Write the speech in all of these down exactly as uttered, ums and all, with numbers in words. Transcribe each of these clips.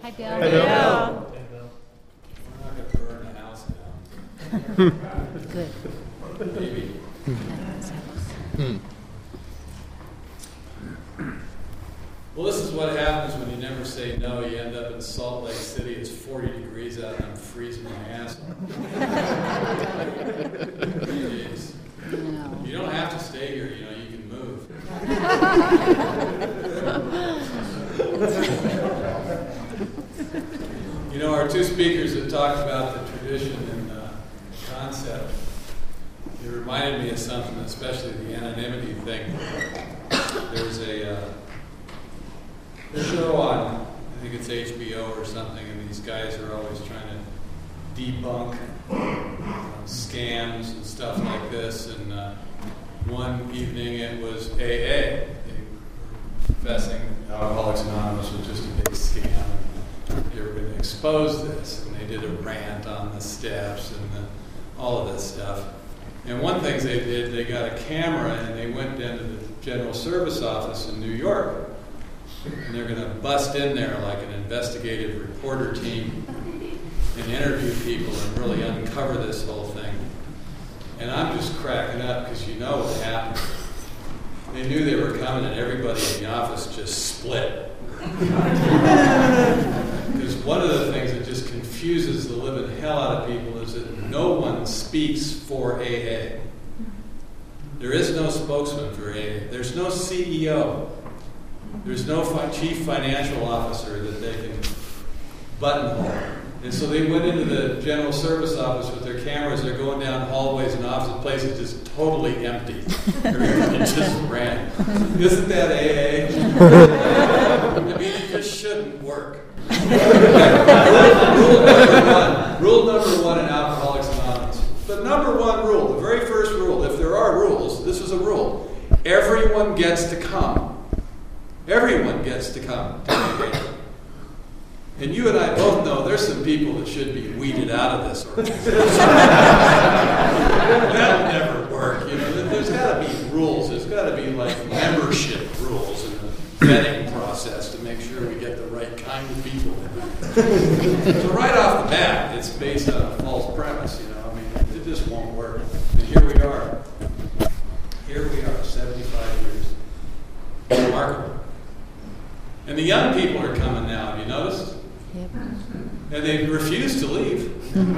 Hi, Bill. Hi, Bill. Hey, Bill. We're not going to burn the house down. Good. Maybe. Hmm. Well, this is what happens when you never say no. You end up in Salt Lake City. It's forty degrees out, and I'm freezing my ass off. Jeez. No. You don't have to stay here. You know, you can move. You know, our two speakers that talked about the tradition and uh, concept, it reminded me of something, especially the anonymity thing. There's a, uh, a show on, I think it's H B O or something, and these guys are always trying to debunk uh, scams and stuff like this. And uh, one evening it was A A. They were confessing Alcoholics Anonymous was just a big scam. They were going to expose this, and they did a rant on the steps and the, all of this stuff. And one thing they did, they got a camera and they went down to the General Service Office in New York, and they're going to bust in there like an investigative reporter team and interview people and really uncover this whole thing. And I'm just cracking up because you know what happened. They knew they were coming, and everybody in the office just split. Because one of the things that just confuses the living hell out of people is that no one speaks for A A. There is no spokesman for A A. There's no C E O. There's no fi- chief financial officer that they can buttonhole. And so they went into the General Service Office with their cameras. They're going down hallways and opposite places just totally empty. Everybody just ran. Isn't that A A? I mean, it just shouldn't work. rule, rule number one. Rule number one in Alcoholics Anonymous. The number one rule, the very first rule, if there are rules, this is a rule. Everyone gets to come. Everyone gets to come to A A. And you and I both know there's some people that should be weeded out of this organization. That'll never work. You know, there's got to be rules. There's got to be like membership rules and a vetting process to make sure we get the right kind of people. So right off the bat, it's based on a false premise. You know, I mean, it just won't work. And here we are. Here we are, seventy-five years. Remarkable. And the young people are coming now. Have you noticed? Yep. And they refuse to leave. And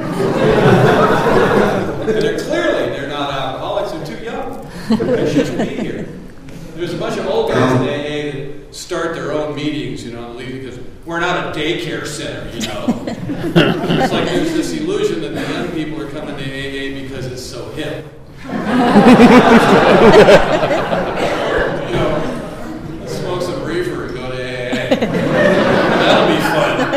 they're clearly, they're not alcoholics, they're too young. They shouldn't be here. There's a bunch of old guys in A A that start their own meetings, you know, and leave because we're not a daycare center, you know. It's like there's this illusion that the young people are coming to A A because it's so hip. You know, smoke some reefer and go to A A. That'll be fun.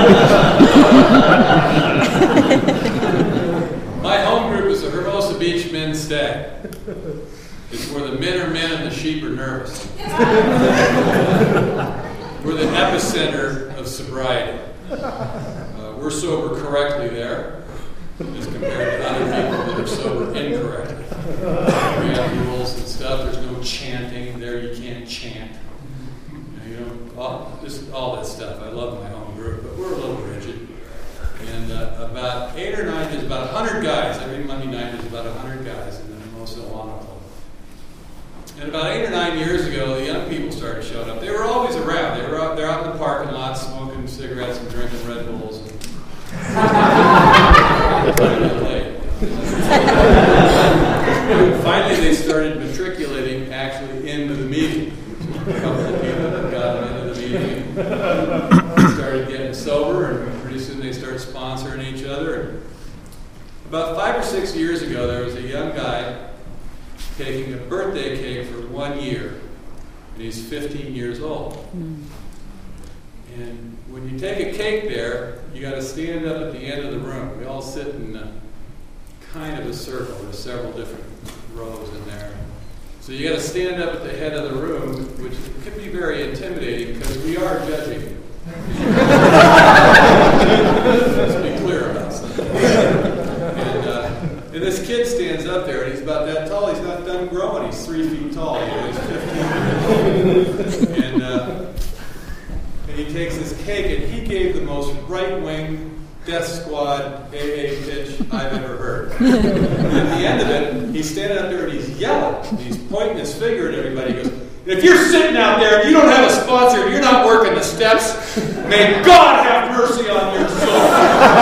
My home group is the Hermosa Beach Men's Stag. It's where the men are men and the sheep are nervous. We're the epicenter of sobriety. Uh, we're sober correctly there, as compared to other people that are sober incorrectly. We have rules and stuff. There's no chanting there. You can't chant. You know, all, just all that stuff. I love my home group, but we're a little rigid. And uh, about eight or nine, there's about one hundred guys. Every Monday night, there's about one hundred guys in the Hermosa Awana Club. And about eight or nine years ago, the young people started showing up. They were always around. They were out, they're out in the parking lot smoking cigarettes and drinking Red Bulls. And finally, they started matriculating actually into the meeting. A couple of people that got them into the meeting and started getting sober, and pretty soon they started sponsoring each other. And about five or six years ago, there was a young guy taking a birthday cake for one year, and he's fifteen years old. Mm. And when you take a cake there, you got to stand up at the end of the room. We all sit in a, kind of a circle. There's several different rows in there. So you got to stand up at the head of the room, which can be very intimidating because we are judging you. Let's be clear about something. And, uh, and this kid stands up there, and he's about that tall. He's not done growing. He's three feet tall. You know, he's fifteen years old. And uh, he he takes his cake, and he gave the most right-wing death squad A A pitch I've ever heard. And at the end of it, he's standing up there and he's yelling. He's pointing his finger at everybody. He goes, if you're sitting out there and you don't have a sponsor and you're not working the steps, may God have mercy on your soul.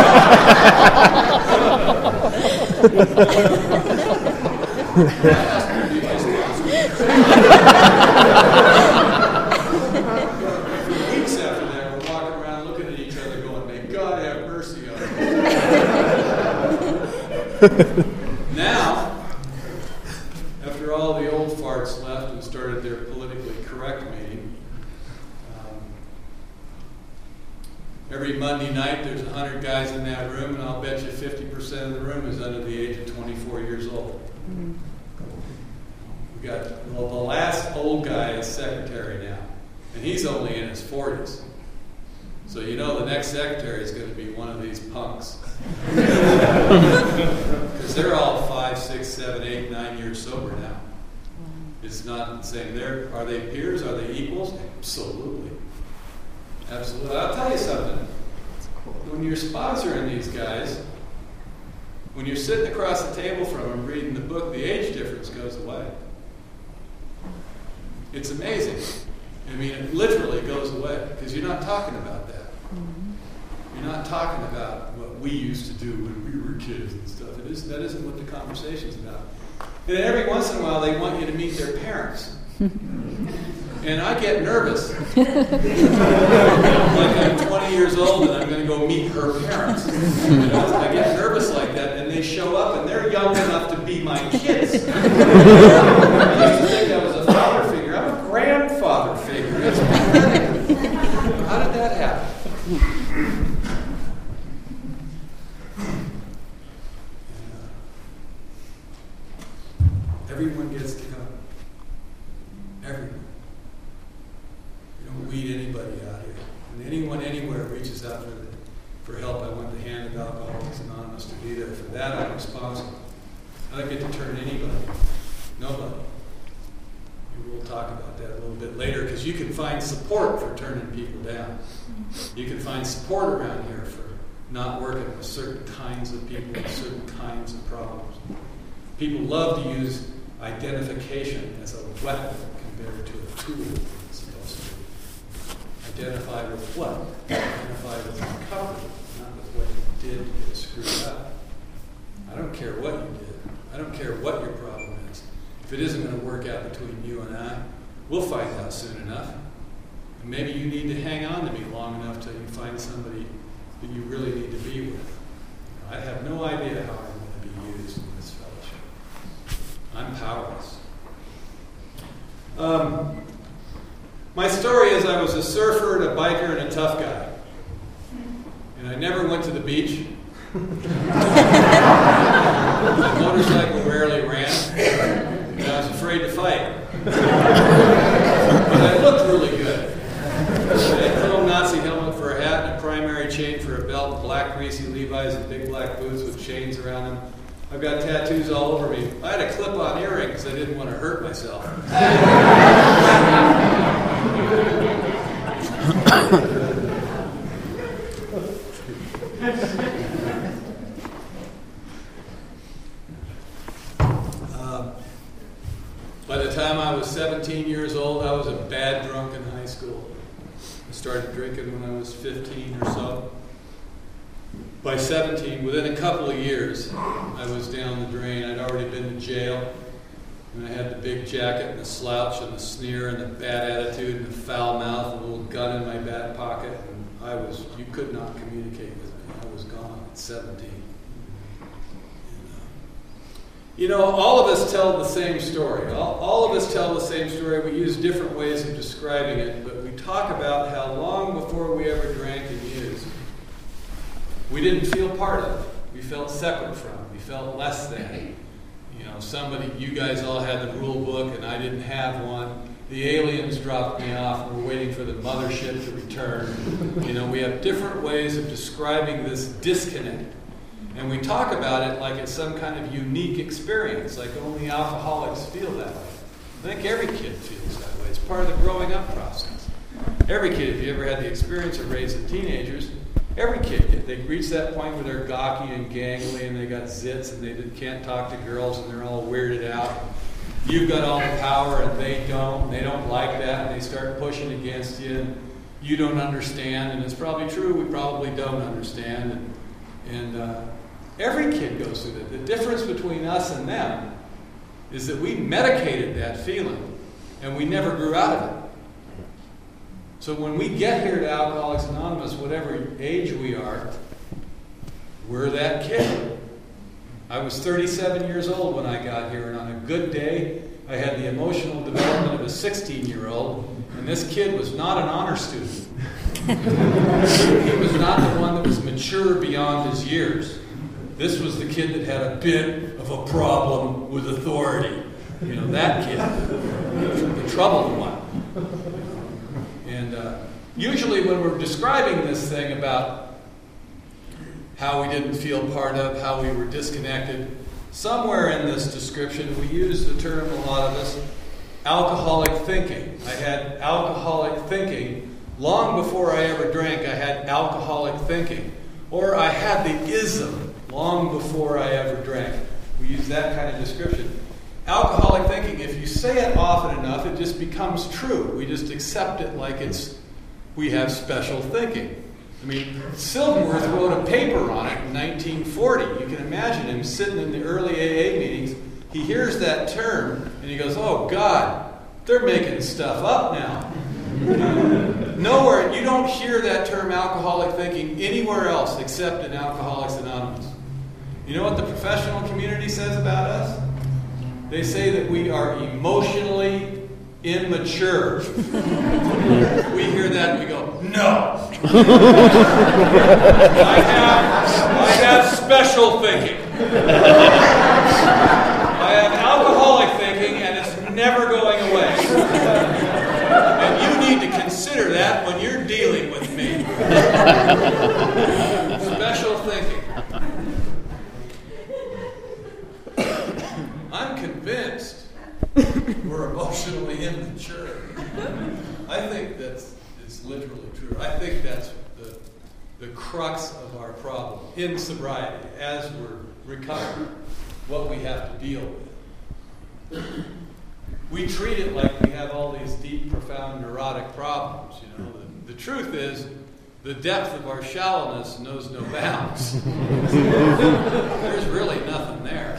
Weeks after that, we're walking around looking at each other going, may God have mercy on us. Now, after all the old farts left and started their politically correct meeting, um, every Monday night there's a hundred guys in that room, and I'll bet you fifty percent of the room is under the age of twenty-four years old. Mm-hmm. We got, well, the last old guy is secretary now, and he's only in his forties. So you know the next secretary is going to be one of these punks. Because they're all five, six, seven, eight, nine years sober now. It's not saying they're, are they peers? Are they equals? Absolutely. Absolutely. I'll tell you something. When you're sponsoring these guys, when you're sitting across the table from them reading the book, the age difference goes away. It's amazing. I mean, it literally goes away because you're not talking about that. You're not talking about what we used to do when we were kids and stuff. It is, that isn't what the conversation's about. And every once in a while, they want you to meet their parents. And I get nervous. Like I'm twenty years old and I'm going to go meet her parents. You know, I get nervous like that, and they show up and they're young enough to be my kids. I used to think I was a father figure. I'm a grandfather figure. That's pathetic. How did that happen? Everyone gets to come. Everyone. You don't weed anybody out here. When anyone anywhere reaches out for, the, for help, I want the Hand of Alcoholics Anonymous to be there. For that, I'm responsible. I don't get to turn anybody. Nobody. We'll talk about that a little bit later, because you can find support for turning people down. You can find support around here for not working with certain kinds of people and certain kinds of problems. People love to use identification as a weapon compared to a tool it's supposed to be. Identify with what? Identify with recovery, not with what you did to get screwed up. I don't care what you did. I don't care what your problem is. If it isn't going to work out between you and I, we'll find out soon enough. And maybe you need to hang on to me long enough till you find somebody that you really need to be with. I have no idea how I'm going to be used in this fellowship. I'm powerless. Um, my story is I was a surfer and a biker and a tough guy. And I never went to the beach. My motorcycle rarely ran. And I was afraid to fight. But I looked really good. I had a little Nazi helmet for a hat and a primary chain for a belt, black greasy Levi's and big black boots with chains around them. I've got tattoos all over me. I had a clip-on earring because I didn't want to hurt myself. uh, by the time I was seventeen years old, I was a bad drunk in high school. I started drinking when I was fifteen or so. By seventeen, within a couple of years, I was down the drain. I'd already been to jail, and I had the big jacket and the slouch and the sneer and the bad attitude and the foul mouth and a little gun in my back pocket. And I was, you could not communicate with me. I was gone at seventeen. You know, all of us tell the same story. All, all of us tell the same story. We use different ways of describing it, but we talk about how long before we ever drank and used, we didn't feel part of it. We felt separate from it. We felt less than. You know, somebody, you guys all had the rule book and I didn't have one. The aliens dropped me off and we're waiting for the mothership to return. You know, we have different ways of describing this disconnect. And we talk about it like it's some kind of unique experience, like only alcoholics feel that way. I think every kid feels that way. It's part of the growing up process. every kid, if you ever had the experience of raising teenagers, every kid, if they reach that point where they're gawky and gangly and they got zits and they can't talk to girls and they're all weirded out, you've got all the power and they don't, and they don't like that, and they start pushing against you, and you don't understand, and it's probably true, we probably don't understand, and, and uh, every kid goes through that. The difference between us and them is that we medicated that feeling, and we never grew out of it. So when we get here to Alcoholics Anonymous, whatever age we are, we're that kid. I was thirty-seven years old when I got here, and on a good day, I had the emotional development of a sixteen-year-old, and this kid was not an honor student. He was not the one that was mature beyond his years. This was the kid that had a bit of a problem with authority. You know, that kid, the troubled one. And uh, usually when we're describing this thing about how we didn't feel part of, how we were disconnected, somewhere in this description we use the term, a lot of us, alcoholic thinking. I had alcoholic thinking long before I ever drank. I had alcoholic thinking. Or I had the ism long before I ever drank. We use that kind of description. Alcoholic thinking, if you say it often enough, it just becomes true. We just accept it like it's, we have special thinking. I mean, Silverworth wrote a paper on it in nineteen forty. You can imagine him sitting in the early A A meetings. He hears that term, and he goes, oh, God, they're making stuff up now. Nowhere, you don't hear that term alcoholic thinking anywhere else except in Alcoholics Anonymous. You know what the professional community says about us? They say that we are emotionally immature. We hear that and we go, no. I have, I have special thinking. I have alcoholic thinking, and it's never going away. And you need to consider that when you're dealing with me. Special thinking. I'm convinced we're emotionally immature. I think that's it's literally true. I think that's the, the crux of our problem in sobriety as we're recovering, what we have to deal with. We treat it like we have all these deep, profound, neurotic problems. You know, the, the truth is, the depth of our shallowness knows no bounds. There's really nothing there.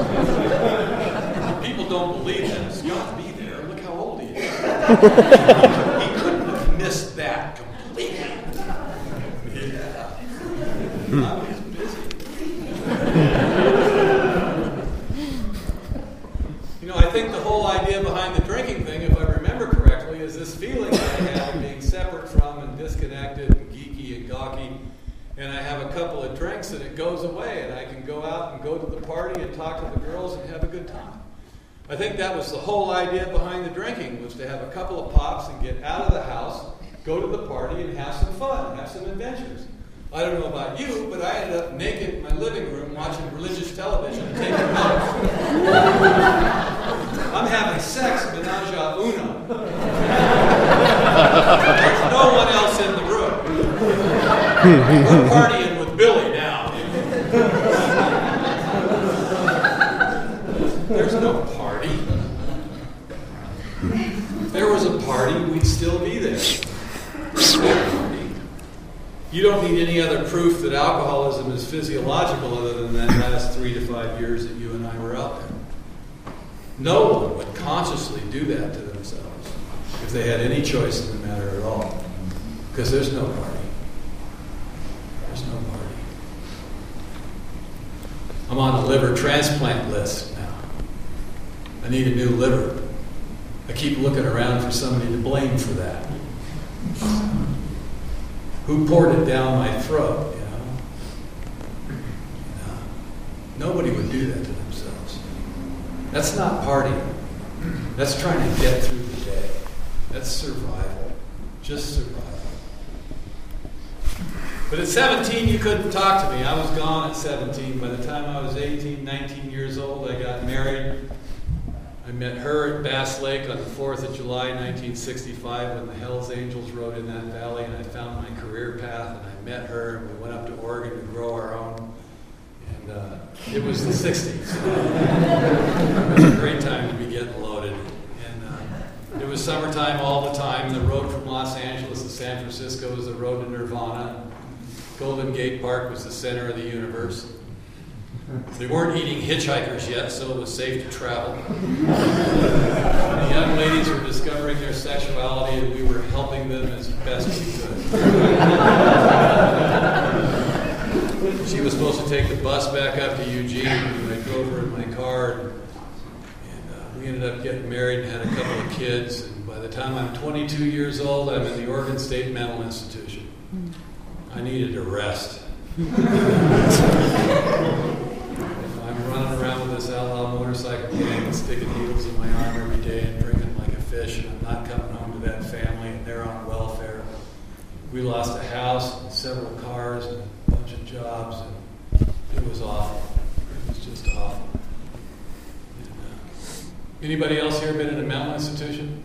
People don't believe that. It's got to be there. Look how old he is. He couldn't have missed that completely. Yeah. I was busy. You know, I think the whole idea behind the drinking thing, if I remember correctly, is this feeling that I have of being separate from and disconnected and geeky and gawky. And I have a couple of drinks and it goes away, and I can go out and go to the party and talk to the girls and have a good time. I think that was the whole idea behind the drinking, was to have a couple of pops and get out of the house, go to the party and have some fun, have some adventures. I don't know about you, but I ended up naked in my living room watching religious television and taking notes. I'm having sex, menage a uno. There's no one else in the room. We're partying with Billy now. There's no party. If there was a party, we'd still be there. You don't need any other proof that alcoholism is physiological other than that last three to five years that you and I were out there. No one would consciously do that to themselves if they had any choice in the matter at all. Because there's no party. There's no party. I'm on the liver transplant list now. I need a new liver. I keep looking around for somebody to blame for that. Who poured it down my throat, you know? No. Nobody would do that to themselves. That's not partying. That's trying to get through the day. That's survival. Just survival. But at seventeen, you couldn't talk to me. I was gone at seventeen. By the time I was eighteen, nineteen years old, I got married. I I met her at Bass Lake on the fourth of July, nineteen sixty-five, when the Hells Angels rode in that valley, and I found my career path, and I met her, and we went up to Oregon to grow our own. And uh, it was the sixties. It was a great time to be getting loaded. And uh, it was summertime all the time. The road from Los Angeles to San Francisco was the road to Nirvana. Golden Gate Park was the center of the universe. They weren't eating hitchhikers yet, so it was safe to travel. The young ladies were discovering their sexuality, and we were helping them as best we could. She was supposed to take the bus back up to Eugene, and I drove her in my car, and, and uh, we ended up getting married and had a couple of kids. And by the time I'm twenty-two years old, I'm in the Oregon State Mental Institution. I needed to rest. I'm running around with this outlaw motorcycle gang and sticking needles in my arm every day and drinking like a fish, and I'm not coming home to that family, and they're on welfare. We lost a house and several cars and a bunch of jobs, and it was awful. It was just awful. And, uh, anybody else here been in a mental institution?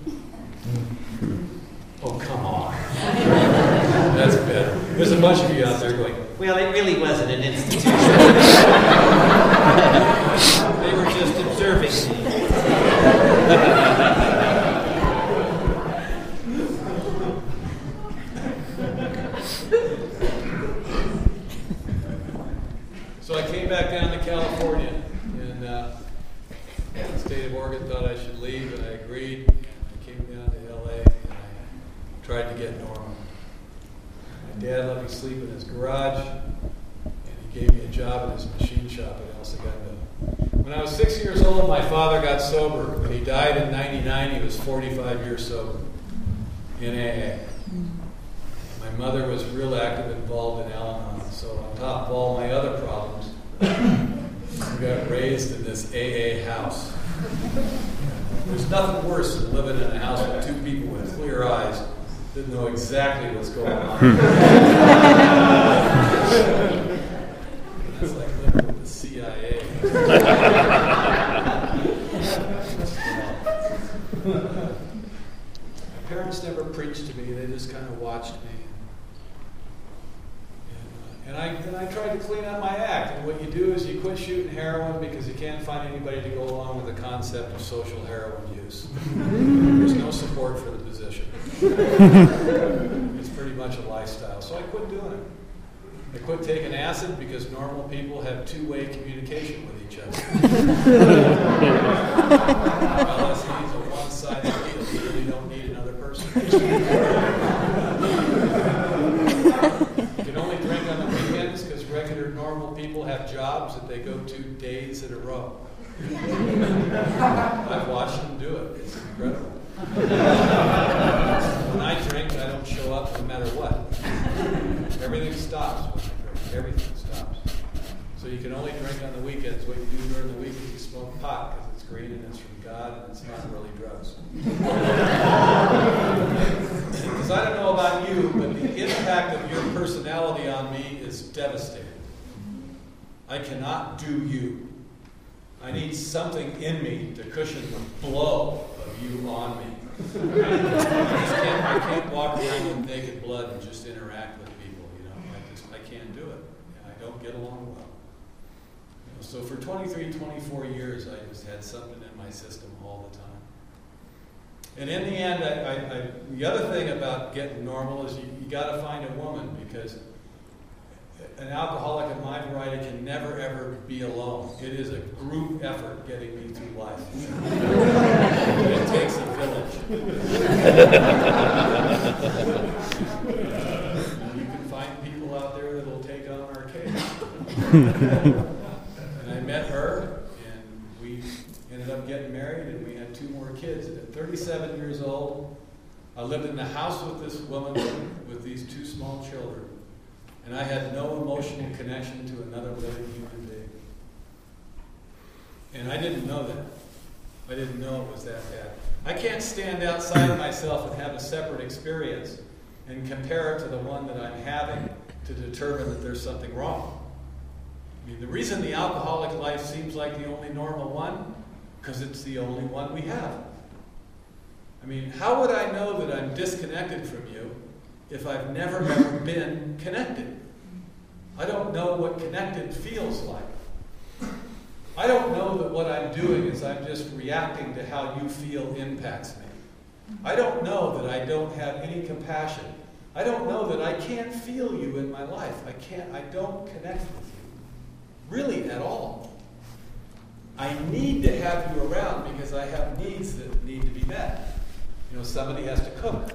Oh, come on. That's better. There's a bunch of you out there going, well, it really wasn't an institution. They were just observing me. So I came back down to California, and uh, the state of Oregon thought I should leave, and I agreed. I came down to L A, and I tried to get normal. My dad let me sleep in his garage, and he gave me a job at his machine shop in El Segundo. When I was six years old, my father got sober. When he died in ninety-nine, he was forty-five years sober in A A. My mother was real active, involved in Al-Anon. So on top of all my other problems, we got raised in this A A house. There's nothing worse than living in a house with two people with clear eyes that know exactly what's going on. It's like living with the C I A. My parents never preached to me, they just kind of watched me. And, uh, and, I, and I tried to clean up my act. And what you do is you quit shooting heroin because you can't find anybody to go along with the concept of social heroin use. There's no support for the position. It's pretty much a lifestyle. So I quit doing it. I quit taking acid because normal people have two-way communication with each other. L S D is a one-sided deal. You really don't need another person. You can only drink on the weekends because regular normal people have jobs that they go to days in a row. I've watched them do it. It's incredible. When I drink, I don't show up no matter what. Everything stops when I drink. Everything stops. So you can only drink on the weekends. What you do during the week is you smoke pot because it's green and it's from God and it's not really drugs. Because I don't know about you, but the impact of your personality on me is devastating. I cannot do you. I need something in me to cushion the blow of you on me. I, just can't, I can't walk around with naked blood and just interact with people. You know, I just I can't do it. And I don't get along well. You know, so for twenty-three, twenty-four years, I just had something in my system all the time. And in the end, I, I, I, the other thing about getting normal is you, you got to find a woman, because an alcoholic of my variety can never, ever be alone. It is a group effort getting me through life. It takes a village. You can find people out there that will take on our case. And I met her, and we ended up getting married, and we had two more kids. And at thirty-seven years old, I lived in the house with this woman with these two small children. And I had no emotional connection to another living human being. And I didn't know that. I didn't know it was that bad. I can't stand outside of myself and have a separate experience and compare it to the one that I'm having to determine that there's something wrong. I mean, the reason the alcoholic life seems like the only normal one, because it's the only one we have. I mean, how would I know that I'm disconnected from you if I've never ever been connected? I don't know what connected feels like. I don't know that what I'm doing is I'm just reacting to how you feel impacts me. I don't know that I don't have any compassion. I don't know that I can't feel you in my life. I can't, I don't connect with you, really at all. I need to have you around because I have needs that need to be met. You know, somebody has to cook.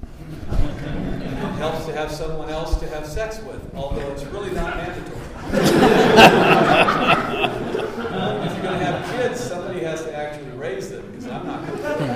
It helps to have someone else to have sex with, although it's really not mandatory. uh, if you're going to have kids, somebody has to actually raise them, because I'm not going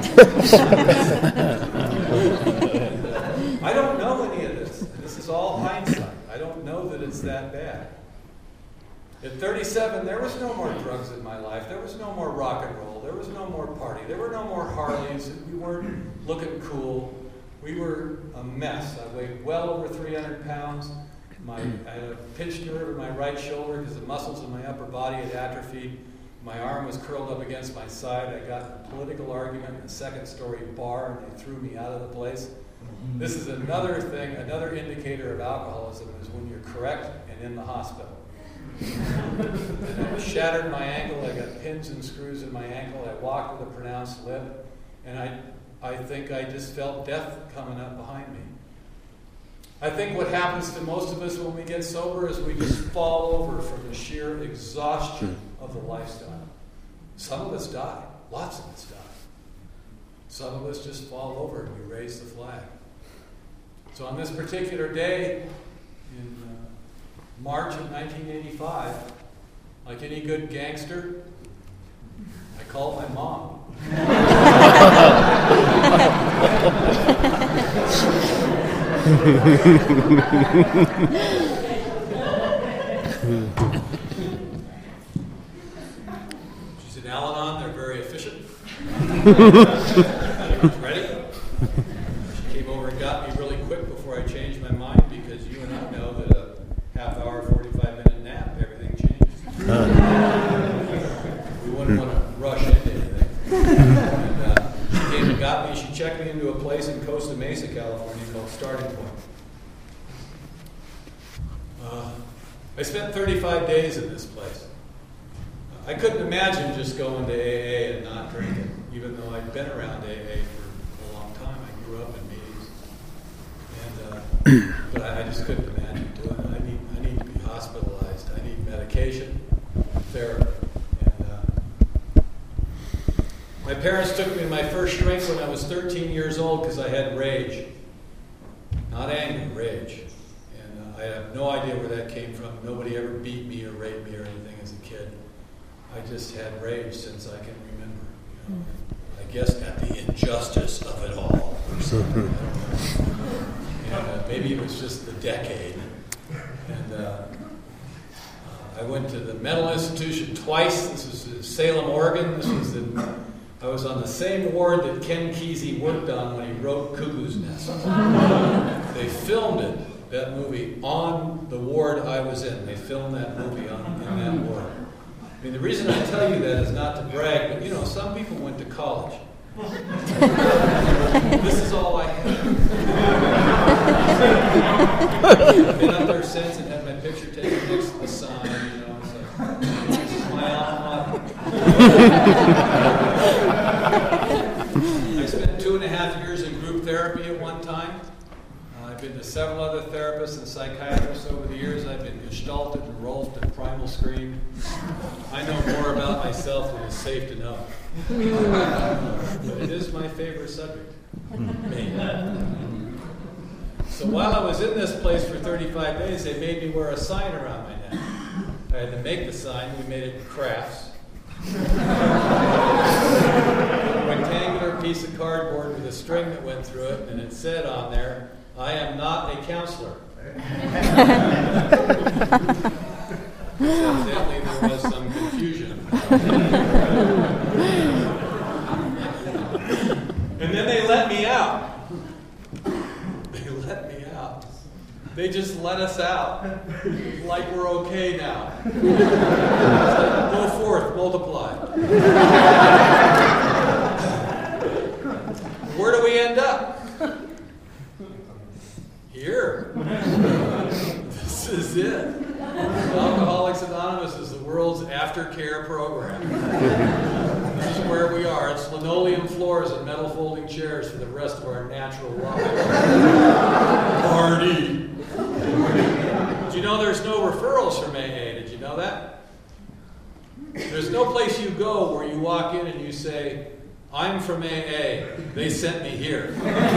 to. I don't know any of this. This is all hindsight. I don't know that it's that bad. At thirty-seven, there was no more drugs in my life. There was no more rock and roll. There was no more party. There were no more Harleys. We weren't looking cool. We were a mess. I weighed well over three hundred pounds. My, I had a pinched nerve in my right shoulder because the muscles in my upper body had atrophied. My arm was curled up against my side. I got in a political argument in a second-story bar, and they threw me out of the place. This is another thing, another indicator of alcoholism is when you're correct and in the hospital. And I shattered my ankle. I got pins and screws in my ankle. I walked with a pronounced limp, and I, I think I just felt death coming up behind me. I think what happens to most of us when we get sober is we just fall over from the sheer exhaustion of the lifestyle. Some of us die. Lots of us die. Some of us just fall over and we raise the flag. So on this particular day, in uh, March of nineteen eighty-five, like any good gangster, I called my mom. She's in Al-Anon, they're very efficient. She was ready. She came over and got me really quick before I changed my mind, because you and I know that a half hour, forty-five minute nap, everything changes. We wouldn't want to rush into anything. And, uh, she came and got me. She checked me into a place in Costa Mesa, California called Starting Point. Uh, I spent thirty-five days in this place. I couldn't imagine just going to A A and not drinking, even though I'd been around A A for a long time. I grew up in meetings. And, uh, but I, I just couldn't imagine doing it. I need, I need to be hospitalized. I need medication, therapy. And uh, my parents took me to my first shrink when I was thirteen years old because I had rage. Not anger, rage. And uh, I have no idea where that came from. Nobody ever beat me or raped me or anything as a kid. I just had rage since I can remember. You know? I guess at the injustice of it all. Or something. And uh, maybe it was just the decade. And uh, uh, I went to the mental institution twice. This was in Salem, Oregon. This was in, I was on the same ward that Ken Kesey worked on when he wrote Cuckoo's Nest. They filmed it, that movie, on the ward I was in. They filmed that movie on in that ward. I mean, the reason I tell you that is not to brag, but, you know, some people went to college. This is all I have. I've been up there since and had my picture taken next to the sign, you know. It's like, this is my alma mater. I spent two and a half years in group therapy at one time. Uh, I've been to several other therapists and psychiatrists over the years. I've been gestalted and Rolfed and primal screened. I know more about myself than is safe to know. But it is my favorite subject. Me. So while I was in this place for thirty-five days, they made me wear a sign around my neck. I had to make the sign. We made it in crafts. A rectangular piece of cardboard with a string that went through it, and it said on there, "I am not a counselor." Evidently there was some confusion. And then they let me out. They let me out. they just let us out like we're okay now. Go forth, multiply. Where do we end up? Here. This is it. Alcoholics Anonymous is the world's aftercare program. This is where we are. It's linoleum floors and metal folding chairs for the rest of our natural lives. Party. Did you know there's no referrals from A A? Did you know that? There's no place you go where you walk in and you say, I'm from A A. They sent me here.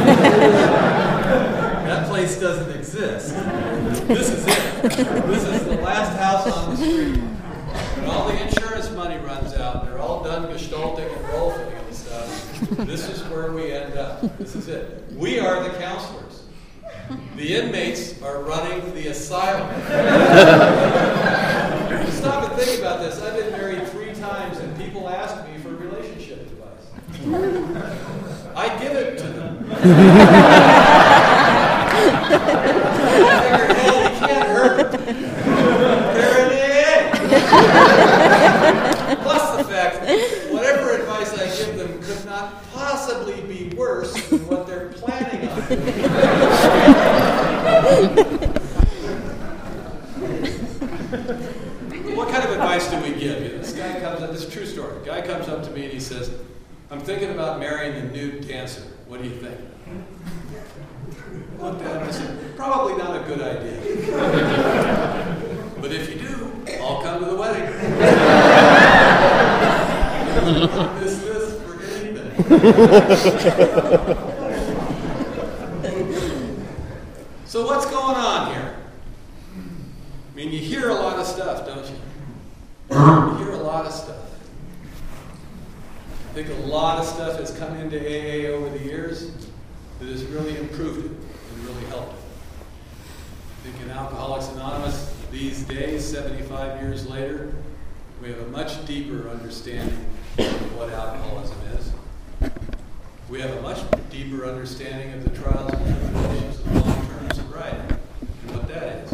That place doesn't exist. This is it. This is the last house on the street. When all the insurance money runs out, they're all done gestalting and rolfing and stuff. This is where we end up. This is it. We are the counselors. The inmates are running the asylum. Stop and think about this. I've been married three times and people ask me for relationship advice. I give it to them. I figure, hey, you can't hurt them. They're in A A. Plus the fact that whatever advice I give them could not possibly be worse than what they're planning on doing. What kind of advice do we give? You know, this guy comes up, this is a true story. A guy comes up to me and he says, I'm thinking about marrying the nude dancer. What do you think? I looked at him and I said, probably not a good idea. But if you do, I'll come to the wedding. This this for anything. So what's going on here? I mean, you hear a lot of stuff, don't you? You hear a lot of stuff. I think a lot of stuff has come into A A over the years that has really improved it and really helped it. I think in Alcoholics Anonymous these days, seventy-five years later, we have a much deeper understanding of what alcoholism is. We have a much deeper understanding of the trials and tribulations of long-term sobriety and what that is.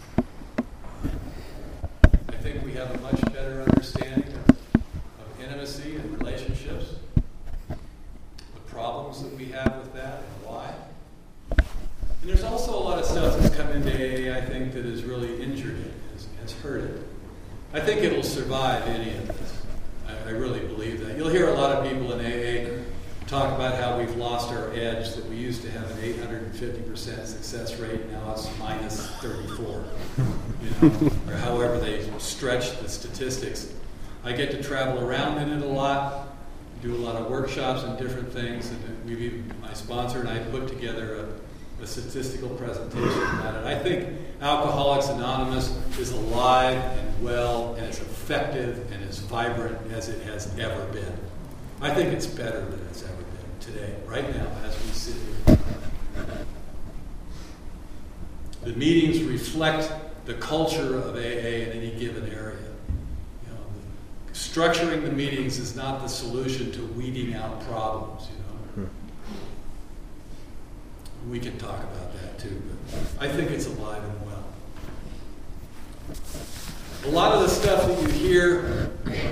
I think we have a much better understanding of, of intimacy and relationships, the problems that we have with that and why. And there's also a lot of stuff that's come into A A, I think, that has really injured it, has, has hurt it. I think it'll survive any of this. I, I really believe that. You'll hear a lot of people in A A talk about how we've lost our edge, that we used to have an eight hundred fifty percent success rate, now it's minus thirty-four, you know, or however they stretch the statistics. I get to travel around in it a lot, do a lot of workshops and different things, and we've even, my sponsor and I put together a, a statistical presentation about it. I think Alcoholics Anonymous is alive and well and as effective and as vibrant as it has ever been. I think it's better than it's ever been today, right now, as we sit here. The meetings reflect the culture of A A in any given area. You know, the, structuring the meetings is not the solution to weeding out problems, you know. We can talk about that too, but I think it's alive and well. A lot of the stuff that you hear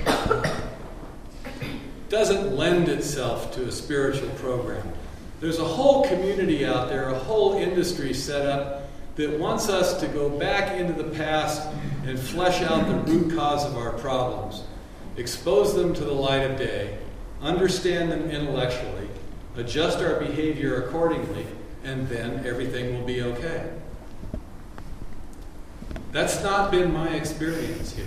doesn't lend itself to a spiritual program. There's a whole community out there, a whole industry set up that wants us to go back into the past and flesh out the root cause of our problems, expose them to the light of day, understand them intellectually, adjust our behavior accordingly, and then everything will be okay. That's not been my experience here.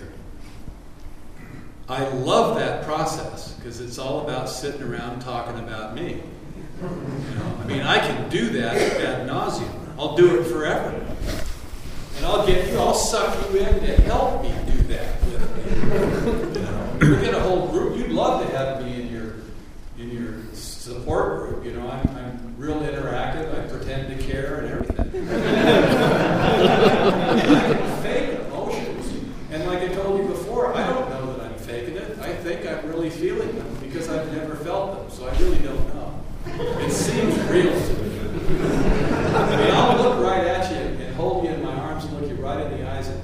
I love that process because it's all about sitting around talking about me. You know, I mean, I can do that ad nauseum. I'll do it forever. And I'll get you, I'll suck you in to help me do that with me. You know, we get a whole group. You'd love to have me in your in your support group. You know, I'm, I'm real interactive. I pretend to care and everything. I can fake emotions. And like I told you before, I don't know that I'm faking it. I think I'm really feeling them because I've never felt them. So I really don't know. It seems real to me. I mean, I'll look right at you and hold you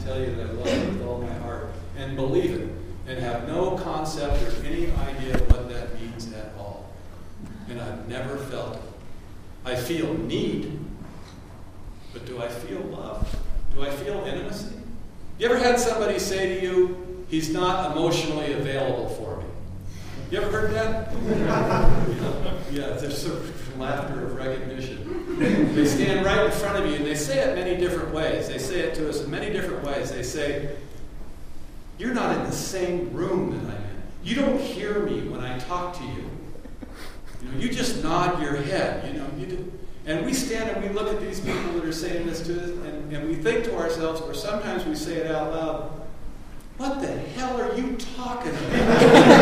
tell you that I love you with all my heart and believe it and have no concept or any idea what that means at all. And I've never felt it. I feel need, but do I feel love? Do I feel intimacy? You ever had somebody say to you, he's not emotionally available for me? You ever heard that? Yeah, yeah, there's some laughter of recognition. They stand right in front of you and they say it many different ways. They say it to us in many different ways. They say, you're not in the same room that I'm in. You don't hear me when I talk to you. You know, you just nod your head. You know, you do. And we stand and we look at these people that are saying this to us, and, and we think to ourselves, or sometimes we say it out loud, what the hell are you talking about?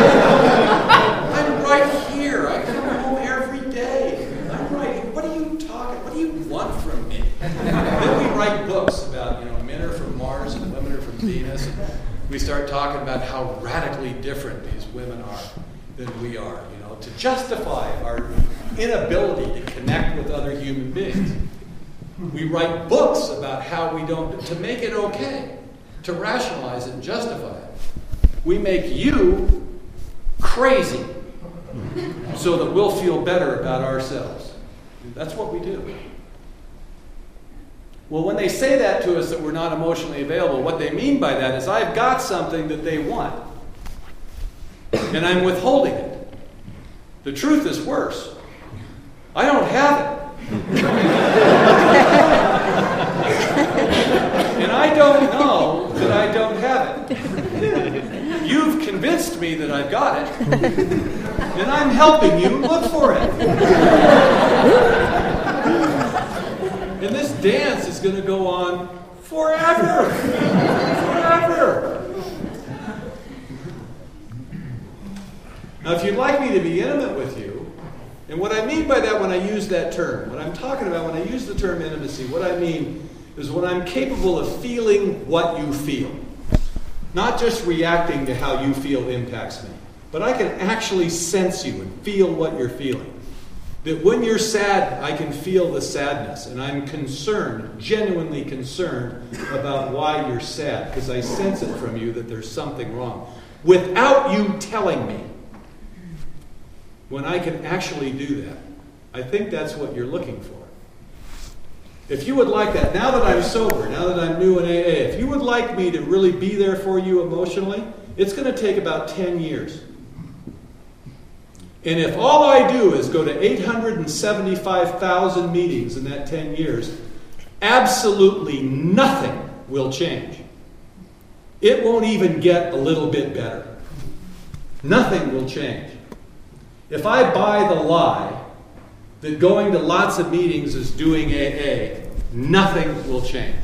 I'm right here. I come home every day. I'm right here. What are you talking? What do you want from me? Then we write books about, you know, men are from Mars and women are from Venus. And we start talking about how radically different these women are than we are, you know, to justify our inability to connect with other human beings. We write books about how we don't, to make it okay, to rationalize it and justify it. We make you crazy so that we'll feel better about ourselves. That's what we do. Well, when they say that to us, that we're not emotionally available, what they mean by that is I've got something that they want, and I'm withholding it. The truth is worse. I don't have it. And I don't know that I don't have it. You've convinced me that I've got it, and I'm helping you look for it. And this dance is going to go on forever. Forever. Now, if you'd like me to be intimate with you, and what I mean by that when I use that term, what I'm talking about when I use the term intimacy, what I mean is when I'm capable of feeling what you feel. Not just reacting to how you feel impacts me, but I can actually sense you and feel what you're feeling. That when you're sad, I can feel the sadness, and I'm concerned, genuinely concerned about why you're sad, because I sense it from you that there's something wrong. Without you telling me, when I can actually do that, I think that's what you're looking for. If you would like that, now that I'm sober, now that I'm new in A A, if you would like me to really be there for you emotionally, it's going to take about ten years. And if all I do is go to eight hundred seventy-five thousand meetings in that ten years, absolutely nothing will change. It won't even get a little bit better. Nothing will change. If I buy the lie that going to lots of meetings is doing A A, nothing will change.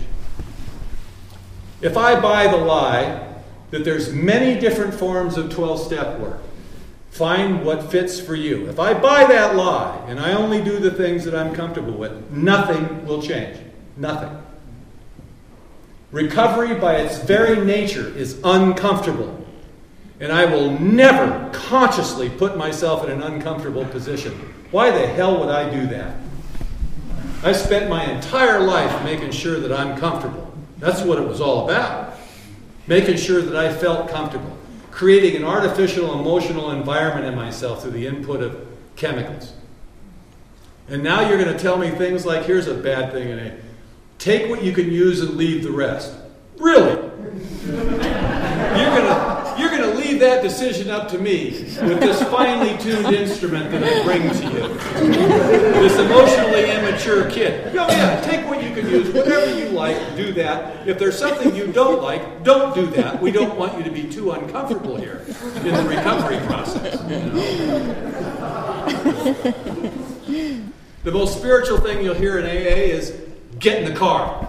If I buy the lie that there's many different forms of twelve-step work, find what fits for you. If I buy that lie and I only do the things that I'm comfortable with, nothing will change. Nothing. Recovery by its very nature is uncomfortable. And I will never consciously put myself in an uncomfortable position. Why the hell would I do that? I spent my entire life making sure that I'm comfortable. That's what it was all about. Making sure that I felt comfortable. Creating an artificial emotional environment in myself through the input of chemicals. And now you're going to tell me things like, here's a bad thing in it. Take what you can use and leave the rest. Really? You're going to you're going to leave that decision up to me with this finely tuned instrument that I bring to you. This emotionally immature kid. Oh yeah, take what you can use, whatever you like, do that. If there's something you don't like, don't do that. We don't want you to be too uncomfortable here in the recovery process. You know? The most spiritual thing you'll hear in A A is, get in the car.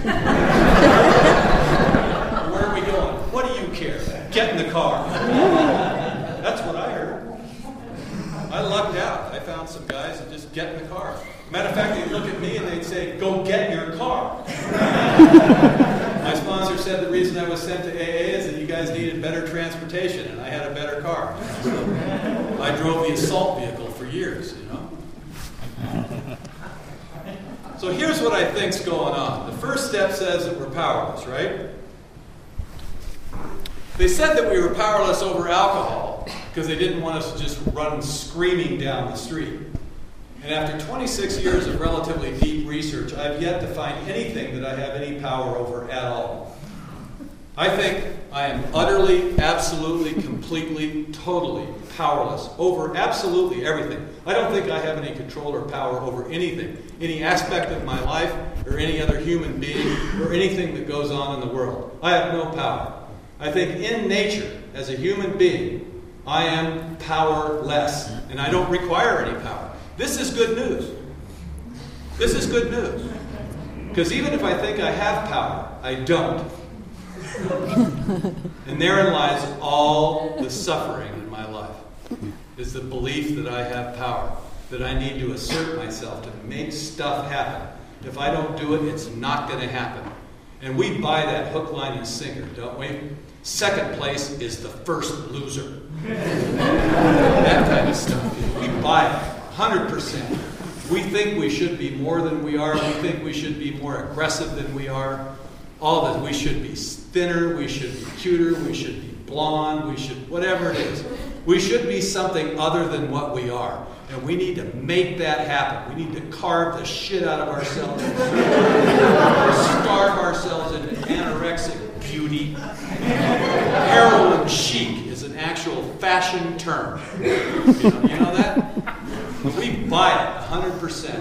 Where are we going? What do you care? Get in the car. That's what I heard. I lucked out. I found some guys that just get in the car. Matter of fact, they'd look at me and they'd say, go get in your car. My sponsor said the reason I was sent to A A is that you guys needed better transportation, and I had a better car. So I drove the assault vehicle for years, you know. So here's what I think's going on. The first step says that we're powerless, right? They said that we were powerless over alcohol because they didn't want us to just run screaming down the street. And after twenty-six years of relatively deep research, I've yet to find anything that I have any power over at all. I think I am utterly, absolutely, completely, totally powerless over absolutely everything. I don't think I have any control or power over anything, any aspect of my life or any other human being or anything that goes on in the world. I have no power. I think in nature, as a human being, I am powerless, and I don't require any power. This is good news. This is good news. Because even if I think I have power, I don't. And therein lies all the suffering in my life, is the belief that I have power, that I need to assert myself to make stuff happen. If I don't do it, it's not going to happen. And we buy that hook, line, and sinker, don't we? Second place is the first loser. That kind of stuff. We buy it, one hundred percent. We think we should be more than we are. We think we should be more aggressive than we are. All that we should be thinner, we should be cuter, we should be blonde, we should, whatever it is. We should be something other than what we are. And we need to make that happen. We need to carve the shit out of ourselves. Starve ourselves into anorexic beauty. Heroin chic is an actual fashion term. You know, you know that? We buy it one hundred percent.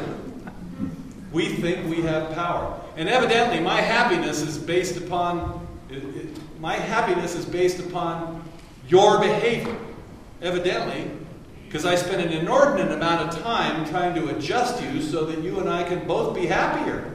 We think we have power. And evidently, my happiness is based upon, it, it, my happiness is based upon your behavior. Evidently, because I spend an inordinate amount of time trying to adjust you so that you and I can both be happier.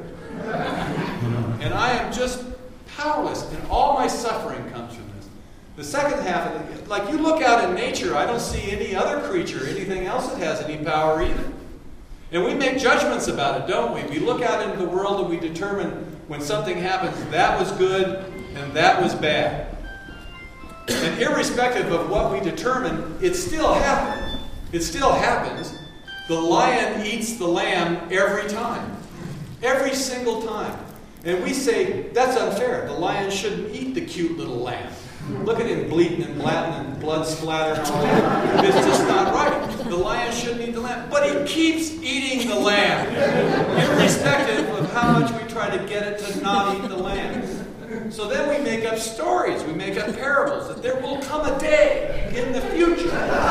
And I am just powerless, and all my suffering comes from this. The second half of it, like you look out in nature, I don't see any other creature, anything else that has any power either. And we make judgments about it, don't we? We look out into the world and we determine when something happens, that was good and that was bad. And irrespective of what we determine, it still happens. It still happens. The lion eats the lamb every time. Every single time. And we say, that's unfair. The lion shouldn't eat the cute little lamb. Look at him bleating and blatting and blood splattering all over. It's just not right. The lion shouldn't eat the lamb. But he keeps eating the lamb. Irrespective of how much we try to get it to not eat the lamb. So then we make up stories. We make up parables that there will come a day in the future.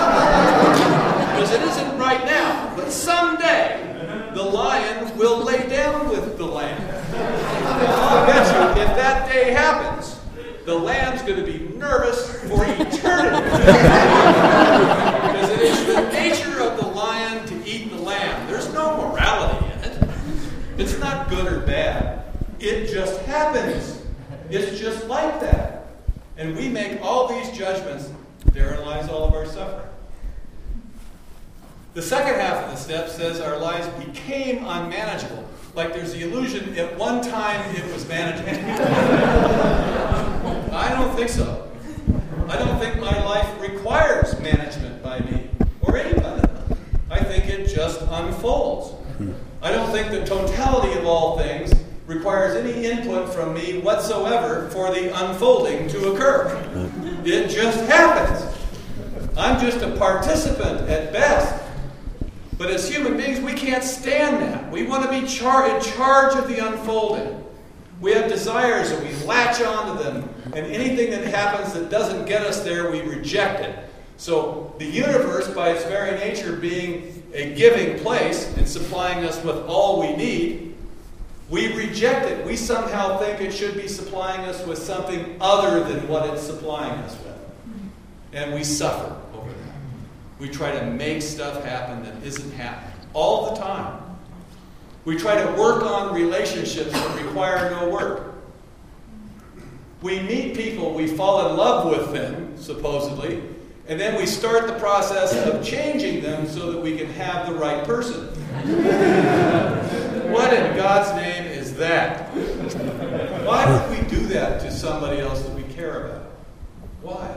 Because it isn't right now. But someday, the lion will lay down with the lamb. I'll bet you, if that day happens, the lamb's going to be nervous for eternity. Because it is the nature of the lion to eat the lamb. There's no morality in it. It's not good or bad. It just happens. It's just like that. And we make all these judgments. Therein lies all of our suffering. The second half of the step says our lives became unmanageable. Like there's the illusion at one time it was manageable. I don't think so. I don't think my life requires management by me or anybody. I think it just unfolds. I don't think the totality of all things requires any input from me whatsoever for the unfolding to occur. It just happens. I'm just a participant at best. But as human beings, we can't stand that. We want to be char- in charge of the unfolding. We have desires and we latch onto them. And anything that happens that doesn't get us there, we reject it. So the universe, by its very nature being a giving place and supplying us with all we need, we reject it. We somehow think it should be supplying us with something other than what it's supplying us with. And we suffer over that. We try to make stuff happen that isn't happening all the time. We try to work on relationships that require no work. We meet people, we fall in love with them, supposedly, and then we start the process of changing them so that we can have the right person. What in God's name is that? Why would we do that to somebody else that we care about? Why?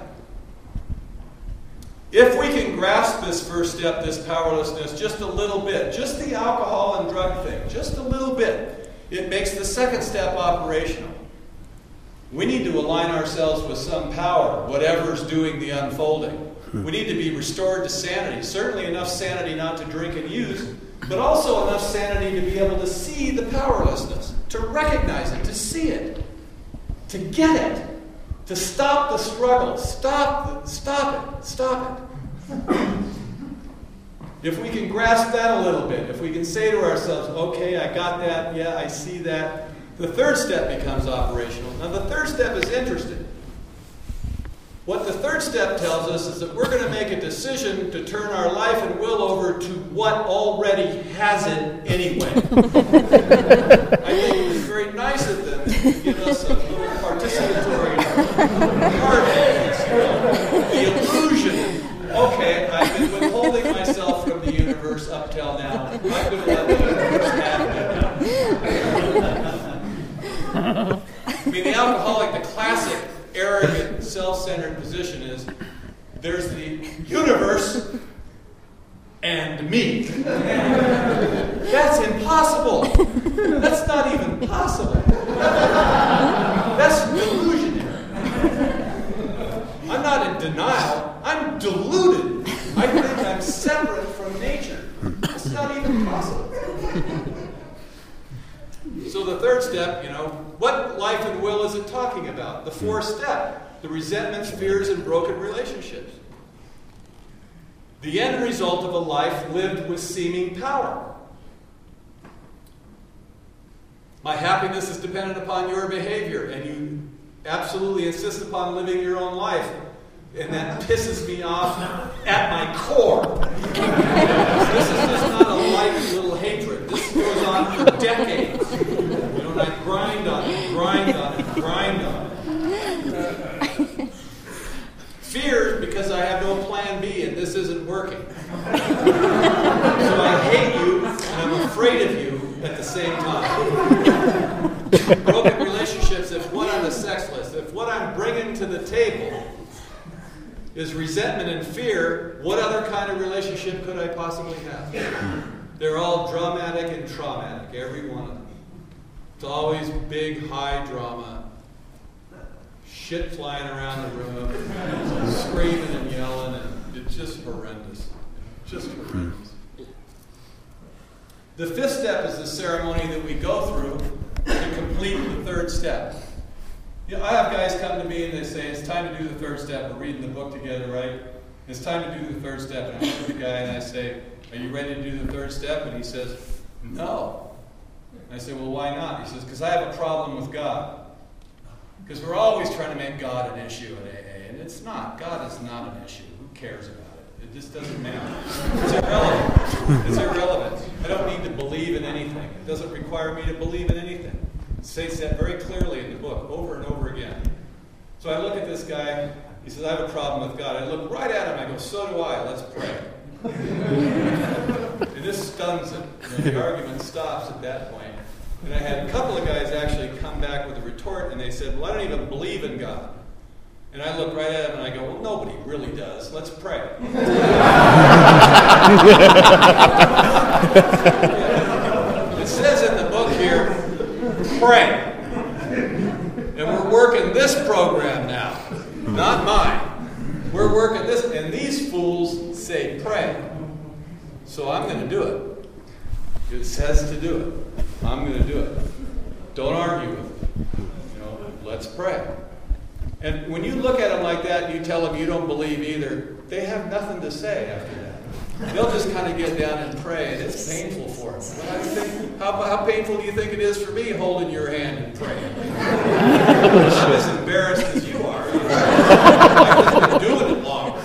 If we can grasp this first step, this powerlessness, just a little bit, just the alcohol and drug thing, just a little bit, it makes the second step operational. We need to align ourselves with some power, whatever's doing the unfolding. We need to be restored to sanity. Certainly enough sanity not to drink and use, but also enough sanity to be able to see the powerlessness, to recognize it, to see it, to get it, to stop the struggle. Stop, stop it, stop it. If we can grasp that a little bit, if we can say to ourselves, okay, I got that, yeah, I see that, the third step becomes operational. Now the third step is interesting. What the third step tells us is that we're going to make a decision to turn our life and will over to what already has it anyway. I think it was very nice of them to give us a little participatory part of this, you know, the illusion. Okay, I've been withholding myself from the universe up till now. I'm going to let the universe have it. I mean, the alcoholic, the classic arrogant, self-centered position is there's the universe and me. That's impossible. That's not even possible. That's delusionary. I'm not in denial. I'm deluded. I think I'm separate from nature. It's not even possible. So the third step, you know, what life and will is it talking about? The fourth step, the resentments, fears, and broken relationships. The end result of a life lived with seeming power. My happiness is dependent upon your behavior, and you absolutely insist upon living your own life. And that pisses me off at my core. This is just not a light little hatred. This goes on for decades. You know, and I grind on it, grind on it, grind on it. Fear because I have no plan B and this isn't working. So I hate you and I'm afraid of you at the same time. Broken relationships, if what on the sex list, if what I'm bringing to the table is resentment and fear, what other kind of relationship could I possibly have? They're all dramatic and traumatic, every one of them. It's always big, high drama, shit flying around the room, screaming and yelling, and it's just horrendous. Just horrendous. The fifth step is the ceremony that we go through to complete the third step. You know, I have guys come to me and they say, it's time to do the third step. We're reading the book together, right? It's time to do the third step. And I look at the guy and I say, are you ready to do the third step? And he says, no. And I say, well, why not? He says, because I have a problem with God. Because we're always trying to make God an issue in A A. And it's not. God is not an issue. Who cares about it? It just doesn't matter. It's irrelevant. It's irrelevant. I don't need to believe in anything. It doesn't require me to believe in anything. It states that very clearly in the book, over and over again. So I look at this guy, he says, I have a problem with God. I look right at him, I go, so do I, let's pray. And this stuns him. You know, the argument stops at that point. And I had a couple of guys actually come back with a retort, and they said, well, I don't even believe in God. And I look right at him and I go, well, nobody really does. Let's pray. It says in the book here, pray. And we're working this program now, not mine. We're working this, and these fools say pray. So I'm going to do it. It says to do it. I'm going to do it. Don't argue with it. You know, let's pray. And when you look at them like that and you tell them you don't believe either, they have nothing to say after that. They'll just kind of get down and pray, and it's painful for them. How, do you think, how, how painful do you think it is for me holding your hand and praying? I'm as embarrassed as you are. You know? I've just been doing it longer.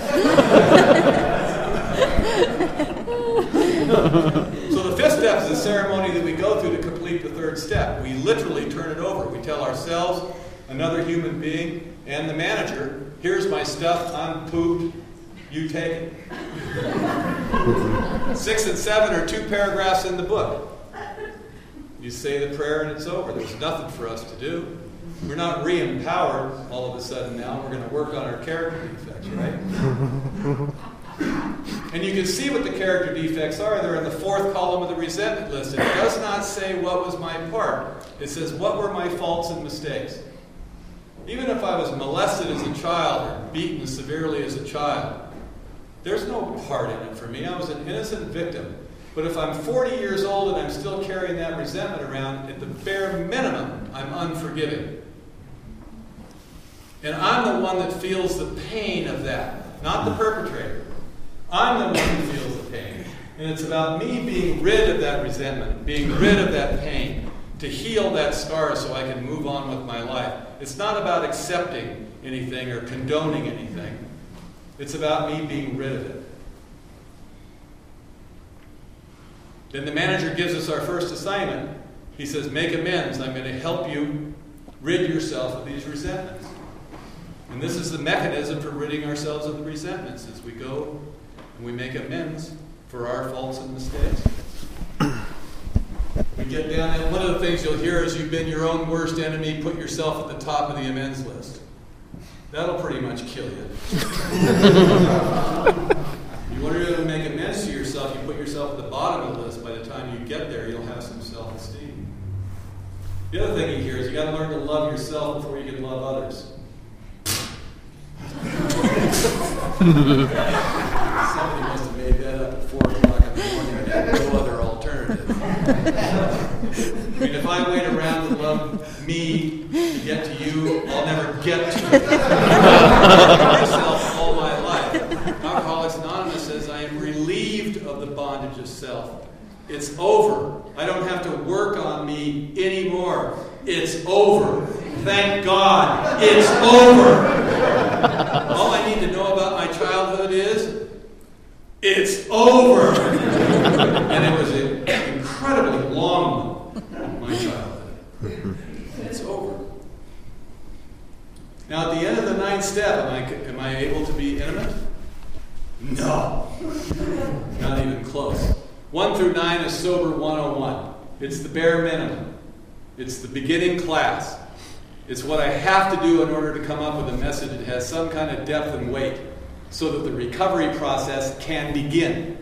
So the fifth step is the ceremony that we go through to complete the third step. We literally turn it over. We tell ourselves, another human being, and the manager, here's my stuff, I'm pooped, you take it. Six and seven are two paragraphs in the book. You say the prayer and it's over. There's nothing for us to do. We're not re-empowered all of a sudden now. We're going to work on our character defects, right? And you can see what the character defects are. They're in the fourth column of the resentment list. It does not say what was my part. It says what were my faults and mistakes. Even if I was molested as a child or beaten severely as a child, there's no part in it for me. I was an innocent victim. But if I'm forty years old and I'm still carrying that resentment around, at the bare minimum, I'm unforgiving. And I'm the one that feels the pain of that, not the perpetrator. I'm the one who feels the pain. And it's about me being rid of that resentment, being rid of that pain, to heal that scar so I can move on with my life. It's not about accepting anything or condoning anything. It's about me being rid of it. Then the manager gives us our first assignment. He says, make amends. I'm going to help you rid yourself of these resentments. And this is the mechanism for ridding ourselves of the resentments, as we go and we make amends for our faults and mistakes. We get down, and one of the things you'll hear is you've been your own worst enemy, put yourself at the top of the amends list. That'll pretty much kill you. You want to make amends to yourself, you put yourself at the bottom of the list. By the time you get there, you'll have some self-esteem. The other thing you hear is you got to learn to love yourself before you can love others. Somebody must have made that up at four o'clock in the morning and had no other alternative. I mean, if I wait around to love me to get to you, I'll never get to you. I love myself all my life. Alcoholics Anonymous says, I am relieved of the bondage of self. It's over. I don't have to work on me anymore. It's over. Thank God. It's over. All I need to know about my childhood is, it's over. And it was an incredibly long one, my childhood. It's over. Now, at the end of the ninth step, am I, am I able to be intimate? No. Not even close. One through nine is Sober one oh one. It's the bare minimum. It's the beginning class. It's what I have to do in order to come up with a message that has some kind of depth and weight so that the recovery process can begin.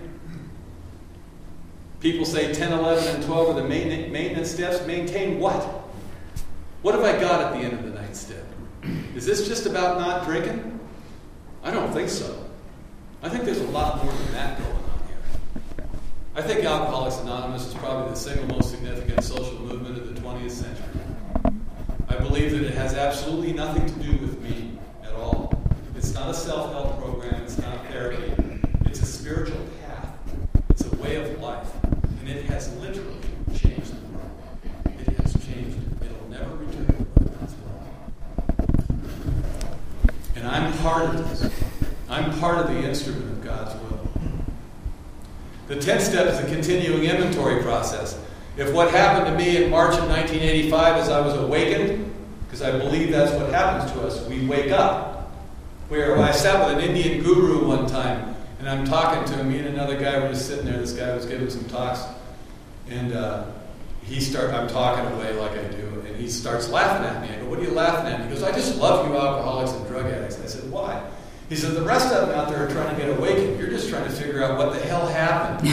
People say ten, eleven, and twelve are the maintenance steps. Maintain what? What have I got at the end of the ninth step? Is this just about not drinking? I don't think so. I think there's a lot more than that going on here. I think Alcoholics Anonymous is probably the single most significant social movement of the twentieth century. I believe that it has absolutely nothing to do with me at all. It's not a self-help program. It's not therapy. It's a spiritual path. It's a way of life. And it has literally changed the world. It has changed it. It'll never return to God's will. And I'm part of this. I'm part of the instrument of God's will. The tenth step is a continuing inventory process. If what happened to me in March of nineteen eighty-five is I was awakened, because I believe that's what happens to us, we wake up. Where I sat with an Indian guru one time, and I'm talking to him, me and another guy were just sitting there, this guy was giving some talks, and uh, he start, I'm talking away like I do, and he starts laughing at me. I go, what are you laughing at? He goes, I just love you alcoholics and drug addicts. I said, why? He said, the rest of them out there are trying to get awakened. You're just trying to figure out what the hell happened.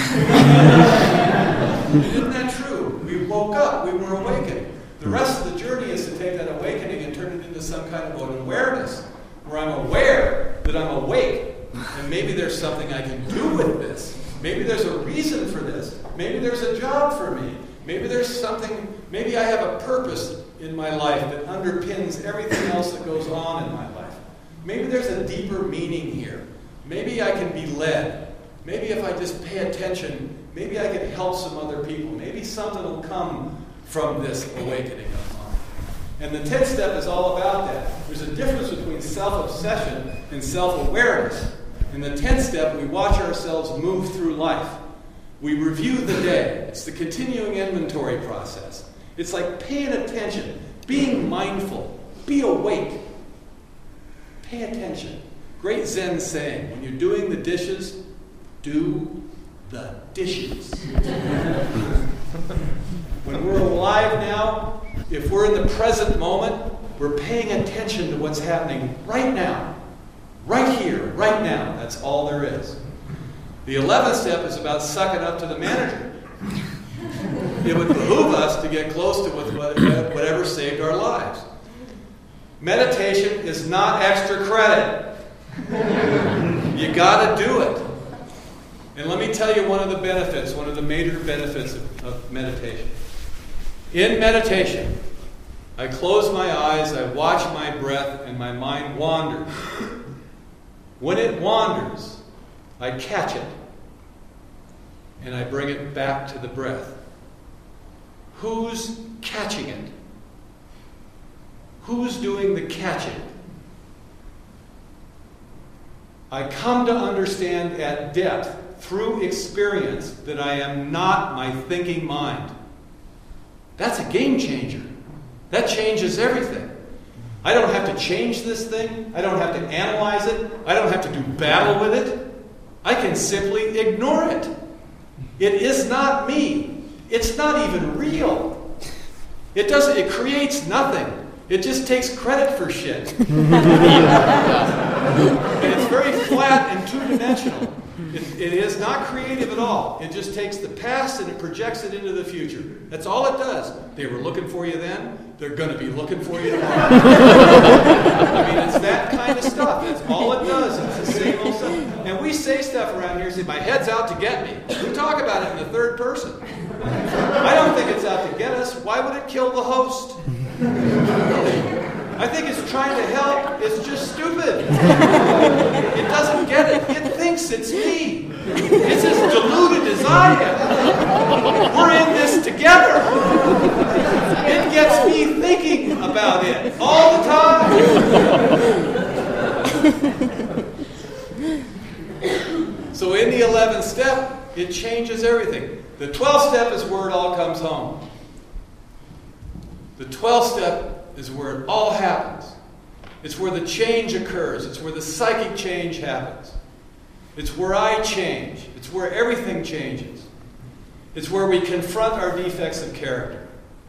Isn't that true? We woke up. We were awakened. The rest of the journey is to take that awakening and turn it into some kind of an awareness, where I'm aware that I'm awake. And maybe there's something I can do with this. Maybe there's a reason for this. Maybe there's a job for me. Maybe there's something, maybe I have a purpose in my life that underpins everything else that goes on in my life. Maybe there's a deeper meaning here. Maybe I can be led. Maybe if I just pay attention, maybe I can help some other people. Maybe something will come from this awakening of mine. And the tenth step is all about that. There's a difference between self-obsession and self-awareness. In the tenth step, we watch ourselves move through life. We review the day. It's the continuing inventory process. It's like paying attention, being mindful, be awake. Pay attention. Great Zen saying, when you're doing the dishes, do the dishes. When we're alive now, if we're in the present moment, we're paying attention to what's happening right now. Right here, right now. That's all there is. The eleventh step is about sucking up to the manager. It would behoove us to get close to whatever saved our lives. Meditation is not extra credit. You got to do it. And let me tell you one of the benefits, one of the major benefits of, of meditation. In meditation, I close my eyes, I watch my breath, and my mind wanders. When it wanders, I catch it, and I bring it back to the breath. Who's catching it? Who's doing the catching? I come to understand at depth, through experience, that I am not my thinking mind. That's a game changer. That changes everything. I don't have to change this thing. I don't have to analyze it. I don't have to do battle with it. I can simply ignore it. It is not me. It's not even real. It doesn't, it creates nothing. It just takes credit for shit. And it's very flat and two-dimensional. It, it is not creative at all. It just takes the past and it projects it into the future. That's all it does. They were looking for you then. They're going to be looking for you tomorrow. I mean, it's that kind of stuff. That's all it does. It's the same old stuff. And we say stuff around here, say, my head's out to get me. We talk about it in the third person. I don't think it's out to get us. Why would it kill the host? I think it's trying to help. It's just stupid. It doesn't get it. It thinks it's me. It's as deluded as I am. We're in this together. It gets me thinking about it all the time. So in the eleventh step, it changes everything. The twelfth step is where it all comes home. The twelfth step is where it all happens. It's where the change occurs. It's where the psychic change happens. It's where I change. It's where everything changes. It's where we confront our defects of character.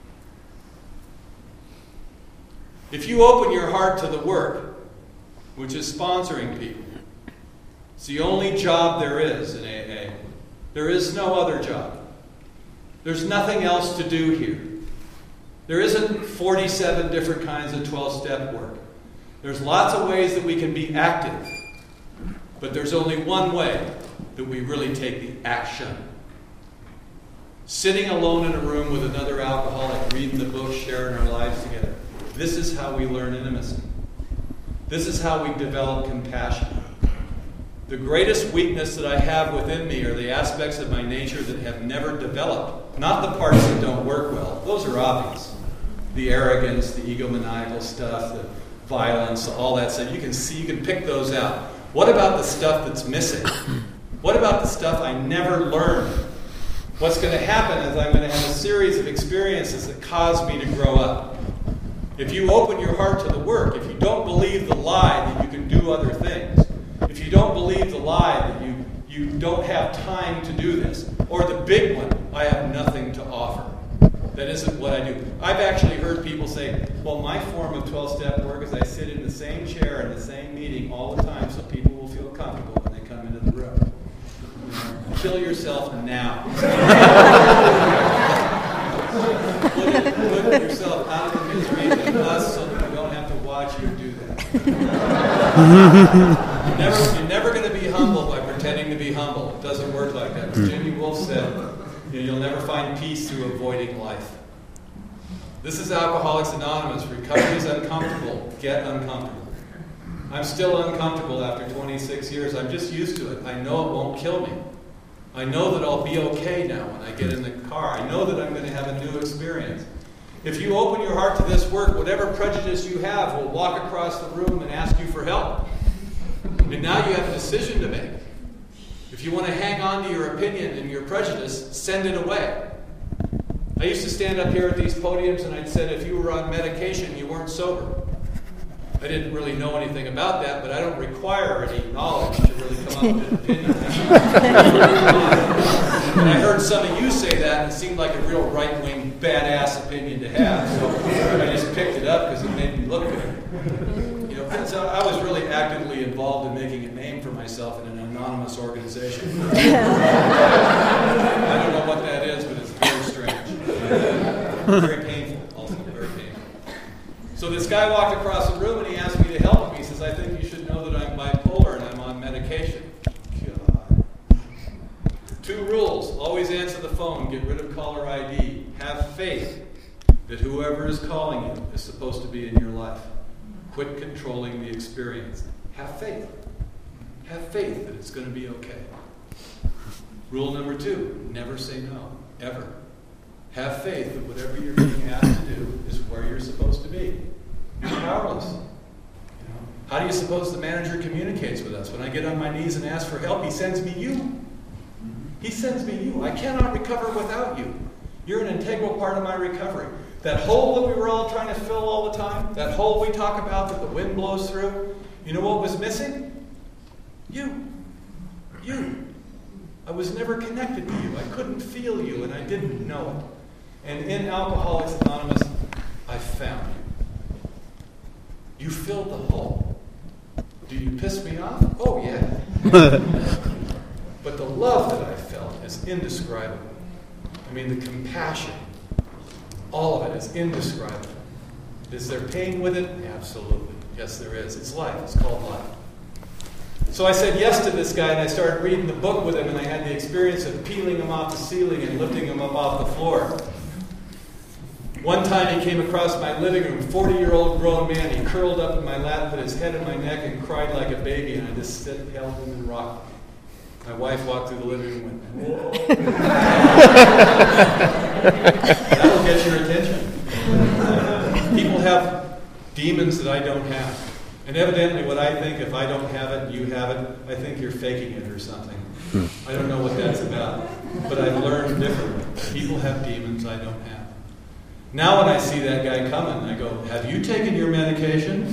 If you open your heart to the work, which is sponsoring people, it's the only job there is in A A. There is no other job. There's nothing else to do here. There isn't forty-seven different kinds of twelve-step work. There's lots of ways that we can be active, but there's only one way that we really take the action. Sitting alone in a room with another alcoholic, reading the book, sharing our lives together. This is how we learn intimacy. This is how we develop compassion. The greatest weakness that I have within me are the aspects of my nature that have never developed. Not the parts that don't work well. Those are obvious. The arrogance, the egomaniacal stuff, the violence, all that stuff. You can see, you can pick those out. What about the stuff that's missing? What about the stuff I never learned? What's going to happen is I'm going to have a series of experiences that cause me to grow up. If you open your heart to the work, if you don't believe the lie that you can do other things, if you don't believe the lie that you, you don't have time to do this, or the big one, I have nothing to offer. That isn't what I do. I've actually heard people say, well, my form of twelve-step work is I sit in the same chair in the same meeting all the time so people will feel comfortable when they come into the room. Kill yourself now. put, it, put yourself out of the misery with us so that we don't have to watch you do that. You're never, you're never going to be humble by pretending to be humble. It doesn't work like that. As Jimmy Wolf said, you know, you'll never find peace through avoiding life. This is Alcoholics Anonymous. Recovery is uncomfortable. Get uncomfortable. I'm still uncomfortable after twenty-six years. I'm just used to it. I know it won't kill me. I know that I'll be okay now when I get in the car. I know that I'm going to have a new experience. If you open your heart to this work, whatever prejudice you have will walk across the room and ask you for help. And now you have a decision to make. If you want to hang on to your opinion and your prejudice, send it away. I used to stand up here at these podiums and I'd said if you were on medication, you weren't sober. I didn't really know anything about that, but I don't require any knowledge to really come up with an opinion. And I heard some of you say that, and it seemed like a real right-wing, badass opinion to have. So I just picked it up because it made me look good. You know, so I was really actively involved in making a name for myself in an anonymous organization. I don't know what that is, but it's very strange. Very painful, also very painful. So this guy walked across the room and he asked me to help him. He says, I think you should know that I'm bipolar and I'm on medication. God. Two rules. Always answer the phone. Get rid of caller I D. Have faith that whoever is calling you is supposed to be in your life. Quit controlling the experience. Have faith. Have faith that it's going to be okay. Rule number two, never say no, ever. Have faith that whatever you're being asked to do is where you're supposed to be. You're powerless. You know? How do you suppose the manager communicates with us? When I get on my knees and ask for help, he sends me you. He sends me you. I cannot recover without you. You're an integral part of my recovery. That hole that we were all trying to fill all the time, that hole we talk about that the wind blows through, you know what was missing? You. You. I was never connected to you. I couldn't feel you, and I didn't know it. And in Alcoholics Anonymous, I found you. You filled the hole. Do you piss me off? Oh, yeah. But the love that I felt is indescribable. I mean, the compassion, all of it is indescribable. Is there pain with it? Absolutely. Yes, there is. It's life. It's called life. So I said yes to this guy, and I started reading the book with him, and I had the experience of peeling him off the ceiling and lifting him up off the floor. One time he came across my living room, forty-year-old grown man. He curled up in my lap, put his head in my neck, and cried like a baby, and I just sit, held him and rocked him. My wife walked through the living room and went, whoa. That'll get your attention. People have demons that I don't have. And evidently what I think, if I don't have it and you have it, I think you're faking it or something. I don't know what that's about. But I've learned differently. People have demons I don't have. Now when I see that guy coming, I go, have you taken your medication?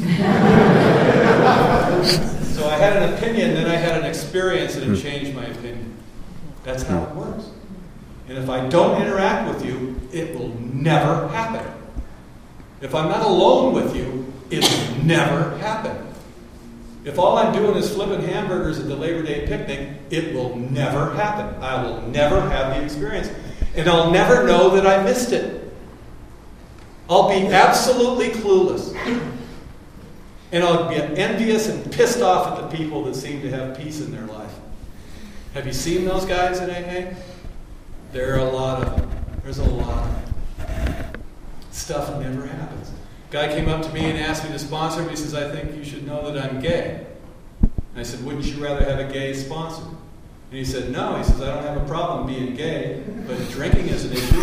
So I had an opinion, then I had an experience, and it changed my opinion. That's how it works. And if I don't interact with you, it will never happen. If I'm not alone with you, it will never happen. If all I'm doing is flipping hamburgers at the Labor Day picnic, it will never happen. I will never have the experience. And I'll never know that I missed it. I'll be absolutely clueless. And I'll be envious and pissed off at the people that seem to have peace in their life. Have you seen those guys in A A? There are a lot of them. There's a lot of them. Stuff never happens. Guy came up to me and asked me to sponsor him. He says, I think you should know that I'm gay. And I said, wouldn't you rather have a gay sponsor? And he said, no. He says, I don't have a problem being gay, but drinking is an issue.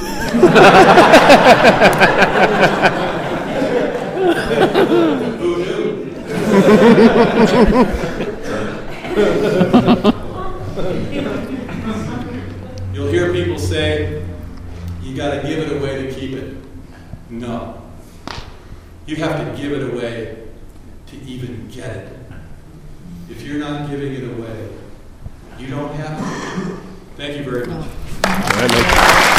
Who knew? You'll hear people say, you got to give it away to keep it. No. You have to give it away to even get it. If you're not giving it away, you don't have it. Thank you very much.